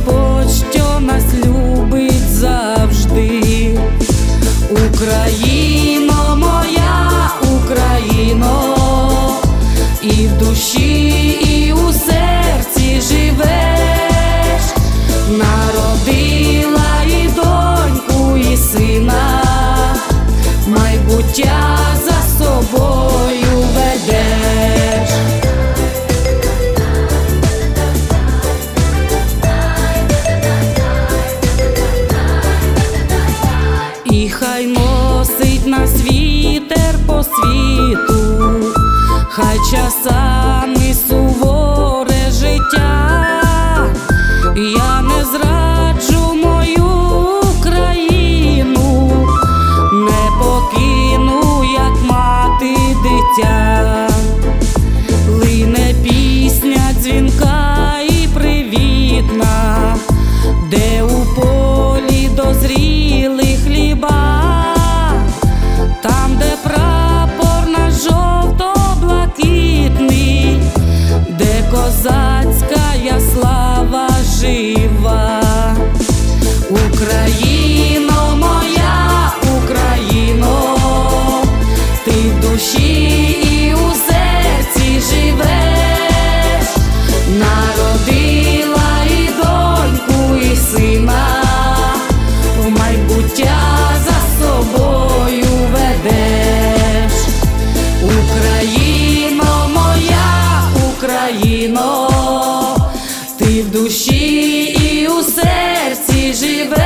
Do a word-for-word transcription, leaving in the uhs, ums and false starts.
Господь, що нас любить завжди. Україно моя, Україно, і в душі, і у серці живеш, народила і доньку, і сина, майбуття за собою ведеш. І хай носить нас вітер по світу, хай часами суворе життя, я не зраджу мою країну, не покину, як мати дитя. Лине пісня дзвінка і привітна, де у полі дозріли хліба, там, де прапор наш жовто-блакитний, де козацька слава жива. Україно моя, Україно, ти в душі і у серці живеш, народила і доньку, і сина, в майбуття за собою ведеш. Україно моя, Україно, ти в душі і у серці живеш.